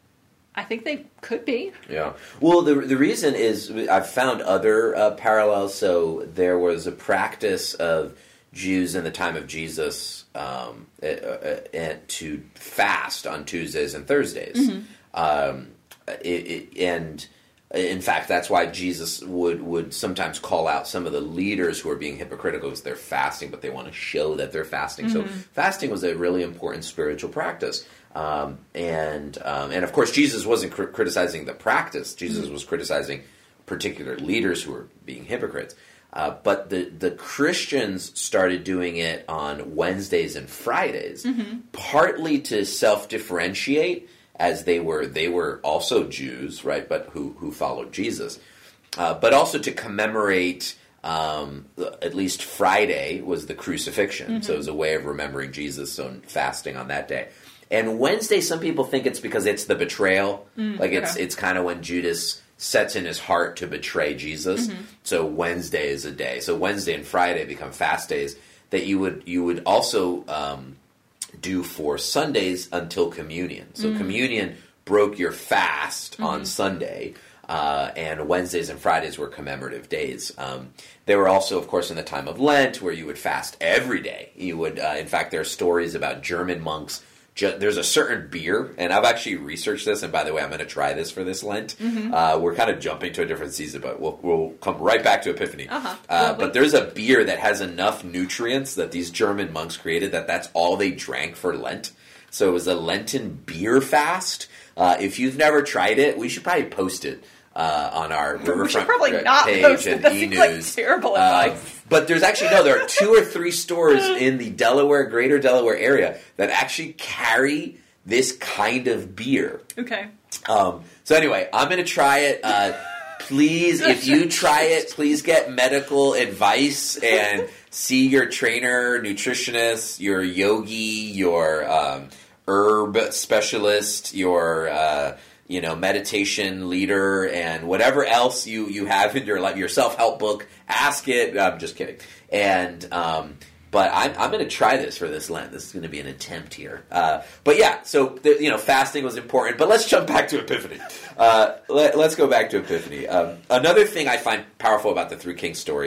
I think they could be. Yeah. Well, the the reason is I've found other uh, parallels. So there was a practice of Jews in the time of Jesus um, uh, uh, to fast on Tuesdays and Thursdays. Mm-hmm. Um, it, it, and in fact, that's why Jesus would, would sometimes call out some of the leaders who are being hypocritical because they're fasting, but they want to show that they're fasting. Mm-hmm. So fasting was a really important spiritual practice. Um, and um, and of course, Jesus wasn't cr- criticizing the practice. Jesus mm-hmm. was criticizing particular leaders who were being hypocrites. Uh, but the, the Christians started doing it on Wednesdays and Fridays, mm-hmm. partly to self-differentiate, as they were they were also Jews, right? But who who followed Jesus, uh, but also to commemorate. Um, at least Friday was the crucifixion, mm-hmm. so it was a way of remembering Jesus. So fasting on that day. And Wednesday, some people think it's because it's the betrayal. Mm, like it's okay. it's kind of when Judas sets in his heart to betray Jesus. Mm-hmm. So Wednesday is a day. So Wednesday and Friday become fast days that you would you would also um, do for Sundays until communion. So mm. communion broke your fast mm-hmm. on Sunday. Uh, and Wednesdays and Fridays were commemorative days. Um, they were also, of course, in the time of Lent, where you would fast every day. You would, uh, in fact, there are stories about German monks. There's a certain beer, and I've actually researched this, and by the way, I'm going to try this for this Lent. Mm-hmm. Uh, we're kind of jumping to a different season, but we'll, we'll come right back to Epiphany. Uh-huh. Uh, but there's a beer that has enough nutrients that these German monks created that that's all they drank for Lent. So it was a Lenten beer fast. Uh, if you've never tried it, we should probably post it. Uh, on our Riverfront we should probably not page post and it. That e-news. Seems like terrible advice. Uh, but there's actually, no, there are two or three stores in the Delaware, greater Delaware area that actually carry this kind of beer. Okay. Um, so anyway, I'm going to try it. Uh, please, if you try it, please get medical advice and see your trainer, nutritionist, your yogi, your um, herb specialist, your... Uh, you know, meditation leader, and whatever else you, you have in your life, your self-help book, ask it. I'm just kidding. And, um, but I'm, I'm going to try this for this Lent. This is going to be an attempt here. Uh, but yeah, so, the, you know, fasting was important. But let's jump back to Epiphany. Uh, let, let's go back to Epiphany. Um, another thing I find powerful about the Three Kings story,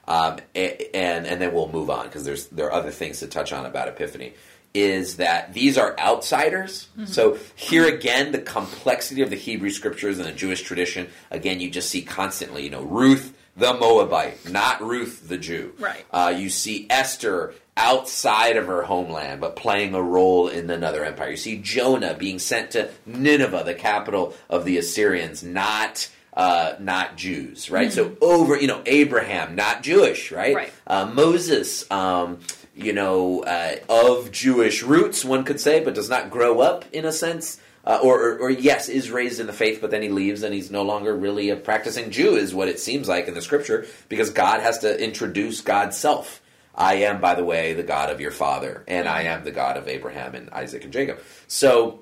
um, and and then we'll move on because there's there are other things to touch on about Epiphany. Is that these are outsiders. Mm-hmm. So here again, the complexity of the Hebrew Scriptures and the Jewish tradition, again, you just see constantly, you know, Ruth the Moabite, not Ruth the Jew. Right. Uh, you see Esther outside of her homeland, but playing a role in another empire. You see Jonah being sent to Nineveh, the capital of the Assyrians, not... Uh, not Jews, right? Mm-hmm. So over, you know, Abraham, not Jewish, right? Right. Uh, Moses, um, you know, uh, of Jewish roots, one could say, but does not grow up in a sense. Uh, or, or, or yes, is raised in the faith, but then he leaves and he's no longer really a practicing Jew, is what it seems like in the Scripture, because God has to introduce God's self. I am, by the way, the God of your father, and I am the God of Abraham and Isaac and Jacob. So...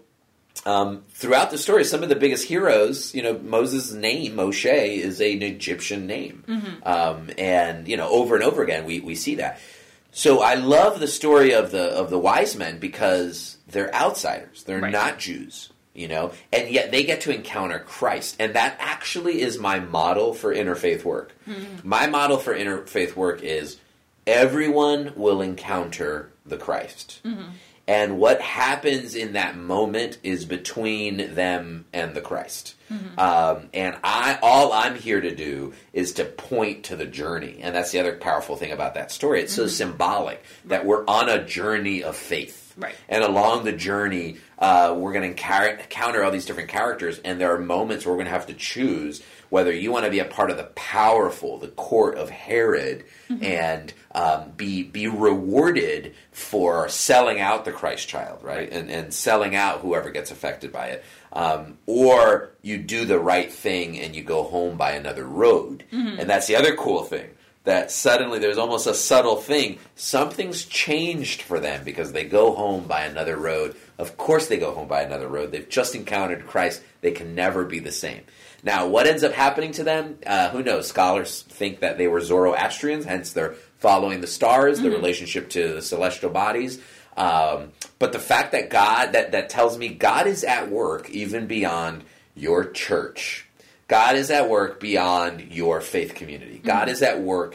Um, throughout the story, some of the biggest heroes, you know, Moses' name, Moshe, is an Egyptian name. Mm-hmm. Um, and, you know, over and over again, we, we see that. So I love the story of the of the wise men because they're outsiders. They're right. not Jews, you know, and yet they get to encounter Christ. And that actually is my model for interfaith work. Mm-hmm. My model for interfaith work is everyone will encounter the Christ. Mm-hmm. And what happens in that moment is between them and the Christ. Mm-hmm. Um, and I, all I'm here to do is to point to the journey. And that's the other powerful thing about that story. It's mm-hmm. so symbolic that we're on a journey of faith. Right. And along the journey, uh, we're going to encounter all these different characters. And there are moments where we're going to have to choose whether you want to be a part of the powerful, the court of Herod, mm-hmm. and um, be be rewarded for selling out the Christ child, right? And, and selling out whoever gets affected by it. Um, or you do the right thing and you go home by another road. Mm-hmm. And that's the other cool thing. That suddenly there's almost a subtle thing. Something's changed for them because they go home by another road. Of course they go home by another road. They've just encountered Christ. They can never be the same. Now, what ends up happening to them? Uh, who knows? Scholars think that they were Zoroastrians, hence they're following the stars, mm-hmm. the relationship to the celestial bodies. Um, but the fact that God, that, that tells me God is at work even beyond your church. God is at work beyond your faith community. Mm-hmm. God is at work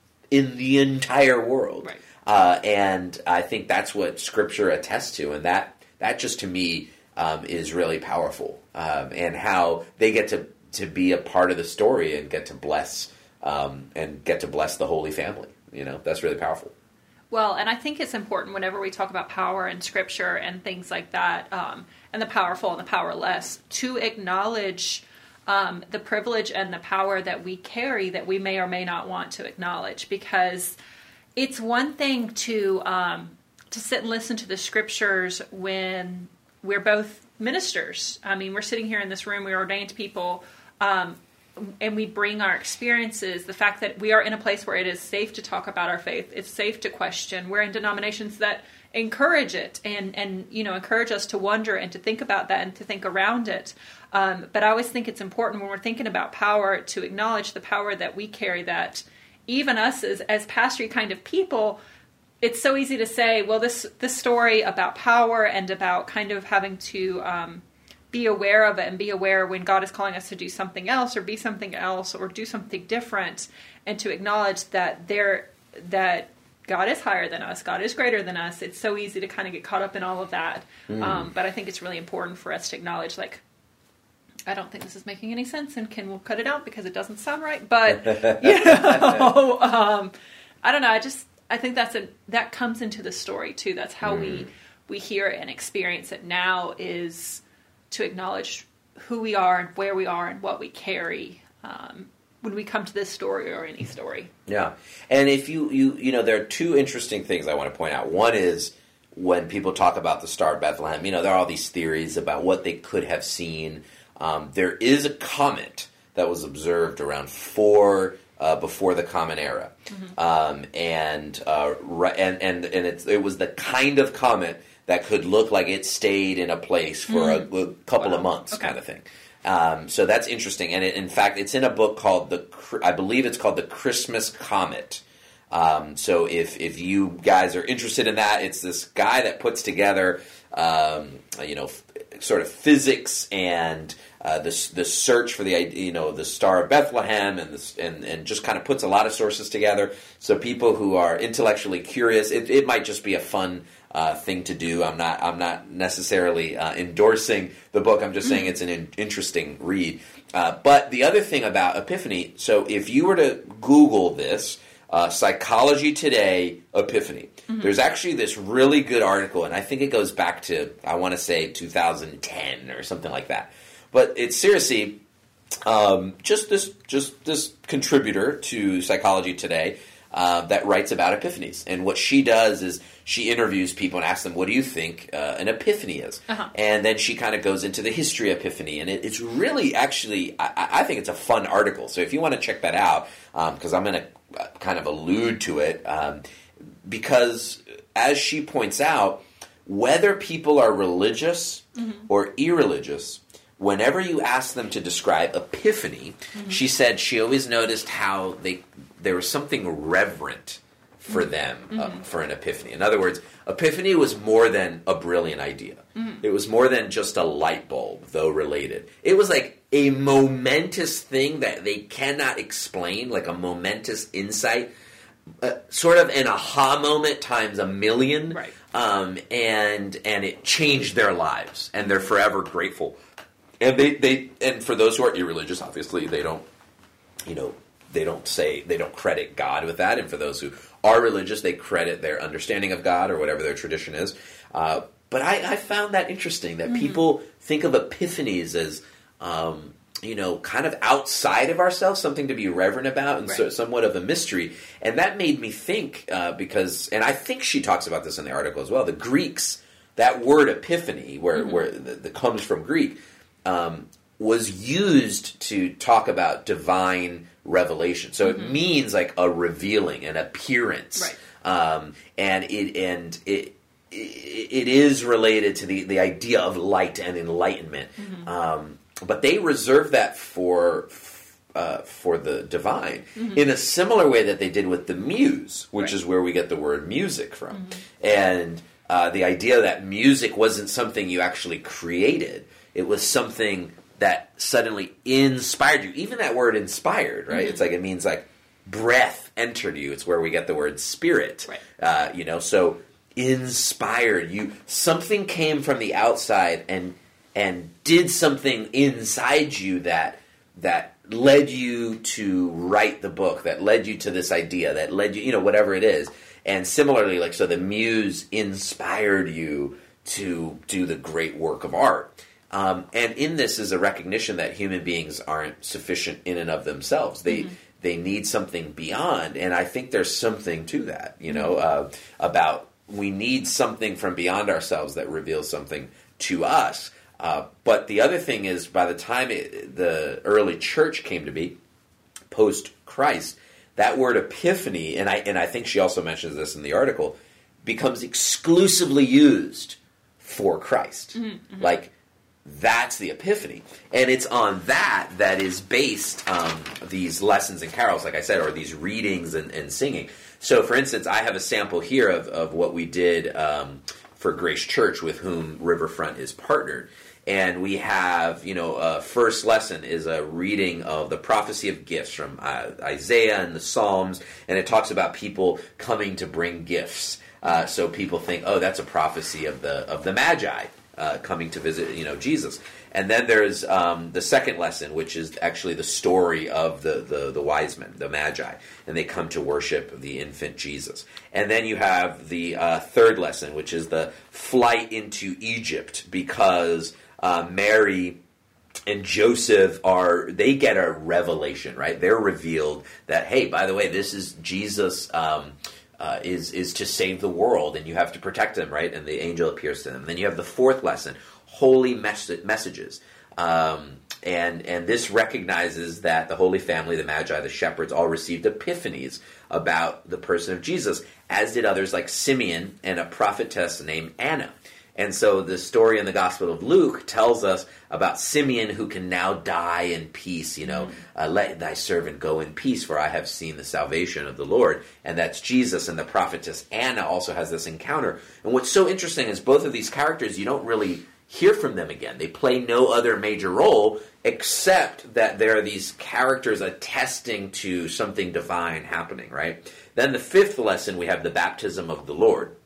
in the entire world. Right. Uh, and I think that's what Scripture attests to. And that, that just to me um, is really powerful. Um, and how they get to, to be a part of the story and get to bless um, and get to bless the Holy Family. You know, that's really powerful. Well, and I think it's important whenever we talk about power and Scripture and things like that, um, and the powerful and the powerless, to acknowledge um, the privilege and the power that we carry that we may or may not want to acknowledge. Because it's one thing to um, to sit and listen to the Scriptures when we're both ministers. I mean, we're sitting here in this room, we're ordained people, um, and we bring our experiences, the fact that we are in a place where it is safe to talk about our faith, it's safe to question. We're in denominations that encourage it and, and you know, encourage us to wonder and to think about that and to think around it. Um, but I always think it's important when we're thinking about power to acknowledge the power that we carry, that even us as, as pastory kind of people, it's so easy to say, well, this this story about power and about kind of having to um, be aware of it and be aware when God is calling us to do something else or be something else or do something different, and to acknowledge that there that God is higher than us, God is greater than us. It's so easy to kind of get caught up in all of that. Mm. Um, but I think it's really important for us to acknowledge, like, I don't think this is making any sense, and Ken will cut it out because it doesn't sound right. But, you know, um, I don't know. I just... I think that's a that comes into the story too. That's how mm. we we hear it and experience it now, is to acknowledge who we are and where we are and what we carry um, when we come to this story or any story. Yeah, and if you you you know, there are two interesting things I want to point out. One is when people talk about the Star of Bethlehem. You know, there are all these theories about what they could have seen. Um, there is a comet that was observed around four. Uh, before the Common Era, mm-hmm. um, and, uh, and and and it's, it was the kind of comet that could look like it stayed in a place for mm. a, a couple wow. of months, okay. kind of thing. Um, so that's interesting, and it, in fact, it's in a book called the I believe it's called The Christmas Comet. Um, so if if you guys are interested in that, it's this guy that puts together, um, you know, f- sort of physics and uh, the the search for the you know the Star of Bethlehem, and this, and and just kind of puts a lot of sources together. So people who are intellectually curious, it, it might just be a fun uh, thing to do. I'm not I'm not necessarily uh, endorsing the book. I'm just saying it's an in, interesting read. Uh, but the other thing about Epiphany, so if you were to Google this, uh, Psychology Today, Epiphany, mm-hmm. there's actually this really good article, and I think it goes back to, I want to say, two thousand ten or something like that. But it's seriously um, just this just this contributor to Psychology Today uh, that writes about epiphanies. And what she does is she interviews people and asks them, what do you think uh, an epiphany is? Uh-huh. And then she kind of goes into the history of epiphany. And it, it's really actually, I, I think it's a fun article. So if you want to check that out, because um, I'm going to kind of allude to it, um, because as she points out, whether people are religious mm-hmm. or irreligious, whenever you ask them to describe epiphany, mm-hmm. she said she always noticed how they there was something reverent for them mm-hmm. uh, for an epiphany. In other words, epiphany was more than a brilliant idea. Mm-hmm. It was more than just a light bulb, though related. It was like a momentous thing that they cannot explain, like a momentous insight, uh, sort of an aha moment times a million, right. um, and and it changed their lives, and they're forever grateful. And they, they and for those who are irreligious, obviously they don't, you know, they don't say, they don't credit God with that. And for those who are religious, they credit their understanding of God or whatever their tradition is. Uh, but I, I found that interesting that mm-hmm. people think of epiphanies as, um, you know, kind of outside of ourselves, something to be reverent about, and right. so somewhat of a mystery. And that made me think uh, because, and I think she talks about this in the article as well. The Greeks, that word epiphany, where mm-hmm. where that comes from Greek. Um, was used to talk about divine revelation. So mm-hmm. it means like a revealing, an appearance. Right. Um, and it and it it is related to the, the idea of light and enlightenment. Mm-hmm. Um, but they reserve that for uh, for the divine mm-hmm. in a similar way that they did with the muse, which right. is where we get the word music from. Mm-hmm. And uh, the idea that music wasn't something you actually created. It was something that suddenly inspired you. Even that word inspired, right? Mm-hmm. It's like, it means like breath entered you. It's where we get the word spirit. Right. Uh, you know, so inspired you. Something came from the outside and and did something inside you that that led you to write the book, that led you to this idea, that led you, you know, whatever it is. And similarly, like, so the muse inspired you to do the great work of art. Um, and in this is a recognition that human beings aren't sufficient in and of themselves. They mm-hmm. they need something beyond, and I think there's something to that, you know, uh, about we need something from beyond ourselves that reveals something to us. Uh, but the other thing is, by the time it, the early church came to be, post-Christ, that word epiphany, and I and I think she also mentions this in the article, becomes exclusively used for Christ. Mm-hmm, mm-hmm. Like, that's the epiphany. And it's on that that is based um, these lessons and carols, like I said, or these readings and, and singing. So, for instance, I have a sample here of, of what we did um, for Grace Church, with whom Riverfront is partnered. And we have, you know, uh, first lesson is a reading of the prophecy of gifts from uh, Isaiah and the Psalms, and it talks about people coming to bring gifts. Uh, so people think, oh, that's a prophecy of the of the Magi. Uh, coming to visit, you know, Jesus. And then there's um, the second lesson, which is actually the story of the, the, the wise men, the Magi, and they come to worship the infant Jesus. And then you have the uh, third lesson, which is the flight into Egypt, because uh, Mary and Joseph are, they get a revelation, right? They're revealed that, hey, by the way, this is Jesus, um, Uh, is is to save the world, and you have to protect them, right? And the angel appears to them. And then you have the fourth lesson, holy mes- messages. Um, and and this recognizes that the Holy Family, the Magi, the shepherds, all received epiphanies about the person of Jesus, as did others like Simeon and a prophetess named Anna. And so the story in the Gospel of Luke tells us about Simeon, who can now die in peace. You know, uh, let thy servant go in peace, for I have seen the salvation of the Lord. And that's Jesus. And the prophetess Anna also has this encounter. And what's so interesting is both of these characters, you don't really hear from them again. They play no other major role except that there are these characters attesting to something divine happening, right? Then the fifth lesson, we have the baptism of the Lord.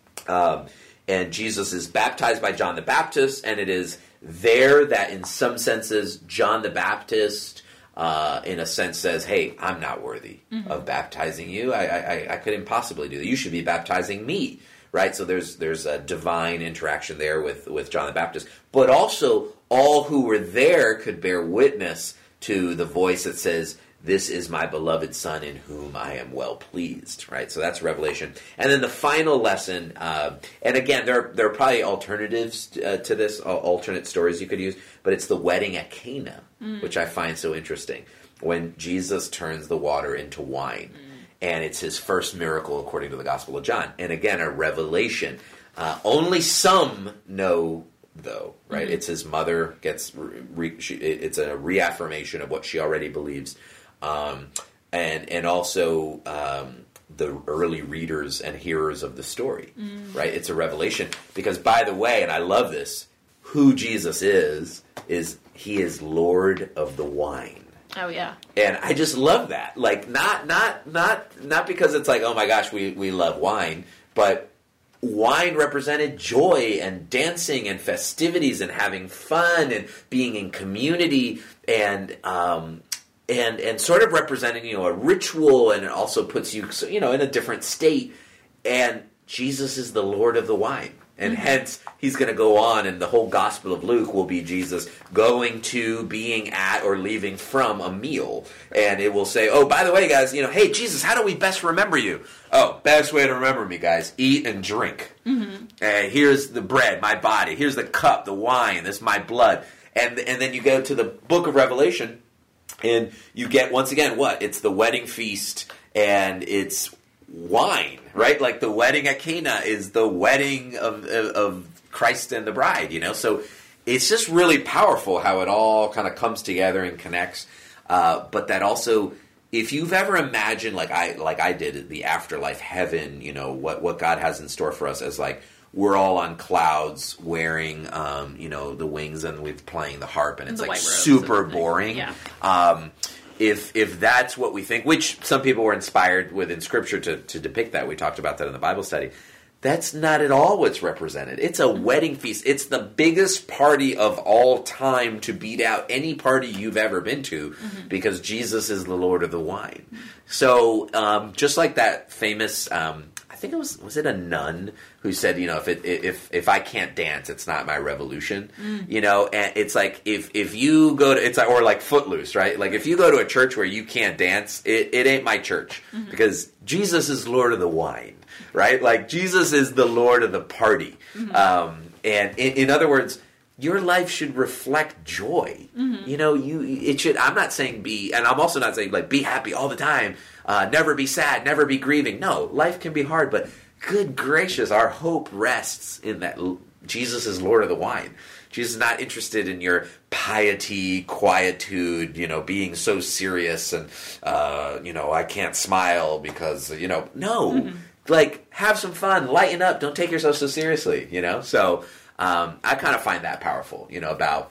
Um, and Jesus is baptized by John the Baptist, and it is there that in some senses John the Baptist, uh, in a sense, says, hey, I'm not worthy mm-hmm. of baptizing you. I, I, I couldn't possibly do that. You should be baptizing me. Right, so there's there's a divine interaction there with, with John the Baptist. But also, all who were there could bear witness to the voice that says, this is my beloved Son in whom I am well pleased. Right, so that's Revelation. And then the final lesson, uh, and again, there, there are probably alternatives uh, to this, uh, alternate stories you could use, but it's the wedding at Cana, mm. which I find so interesting, when Jesus turns the water into wine. Mm. And it's his first miracle according to the Gospel of John. And again, a revelation. Uh, only some know, though, right? Mm-hmm. It's his mother gets, re, she, it's a reaffirmation of what she already believes. Um, and and also um, the early readers and hearers of the story, mm-hmm. right? It's a revelation. Because, by the way, and I love this, who Jesus is, is he is Lord of the wine. Oh yeah, and I just love that. Like not not not not because it's like, oh my gosh, we we love wine, but wine represented joy and dancing and festivities and having fun and being in community and um and and sort of representing, you know, a ritual, and it also puts you, you know, in a different state. And Jesus is the Lord of the wine. And mm-hmm. hence, he's going to go on, and the whole Gospel of Luke will be Jesus going to, being at, or leaving from a meal. And it will say, oh, by the way, guys, you know, hey, Jesus, how do we best remember you? Oh, best way to remember me, guys, eat and drink. Mm-hmm. And here's the bread, my body. Here's the cup, the wine, this is my blood. And, and then you go to the book of Revelation, and you get, once again, what? It's the wedding feast, and it's wine, right? Like the wedding at Cana is the wedding of, of of Christ and the bride, you know? So it's just really powerful how it all kind of comes together and connects. Uh, but that also, if you've ever imagined, like I like I did, the afterlife, heaven, you know, what, what God has in store for us as like, we're all on clouds wearing, um, you know, the wings, and we're playing the harp, and it's like super boring. Yeah. Um, If if that's what we think, which some people were inspired with in Scripture to, to depict that, we talked about that in the Bible study, that's not at all what's represented. It's a mm-hmm. wedding feast. It's the biggest party of all time to beat out any party you've ever been to, mm-hmm. because Jesus is the Lord of the wine. Mm-hmm. So um, just like that famous, um, I think it was, was it a nun who said, you know, if it, if if I can't dance, it's not my revolution, mm. you know, and it's like, if, if you go to, it's like, or like Footloose, right? Like if you go to a church where you can't dance, it, it ain't my church, mm-hmm. because Jesus is Lord of the wine, right? Like Jesus is the Lord of the party. Mm-hmm. Um, and in, in other words, your life should reflect joy. Mm-hmm. You know, you it should, I'm not saying be, and I'm also not saying like be happy all the time, uh, never be sad, never be grieving. No, life can be hard, but good gracious, our hope rests in that Jesus is Lord of the wine. Jesus is not interested in your piety, quietude, you know, being so serious and, uh, you know, I can't smile because, you know, no. Mm-hmm. Like, have some fun, lighten up, don't take yourself so seriously, you know? So um, I kind of find that powerful, you know, about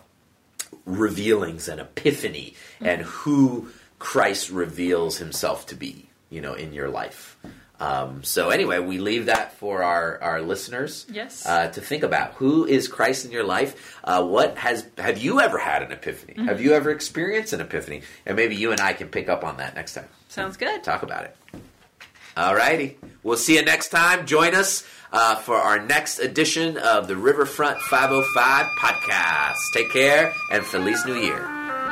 revealings and epiphany, mm-hmm. and who Christ reveals himself to be, you know, in your life. Um, so anyway, we leave that for our, our listeners, yes, uh, to think about. Who is Christ in your life? Uh, what has have you ever had an epiphany? Mm-hmm. Have you ever experienced an epiphany? And maybe you and I can pick up on that next time. Sounds good. Talk about it. All righty. We'll see you next time. Join us uh, for our next edition of the Riverfront five oh five podcast. Take care and Feliz New Year.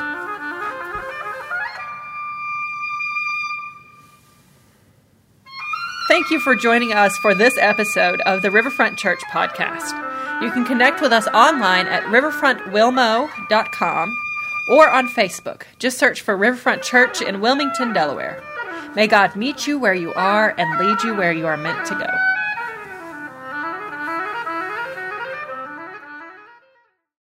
Thank you for joining us for this episode of the Riverfront Church podcast. You can connect with us online at riverfront wilmo dot com or on Facebook. Just search for Riverfront Church in Wilmington, Delaware. May God meet you where you are and lead you where you are meant to go.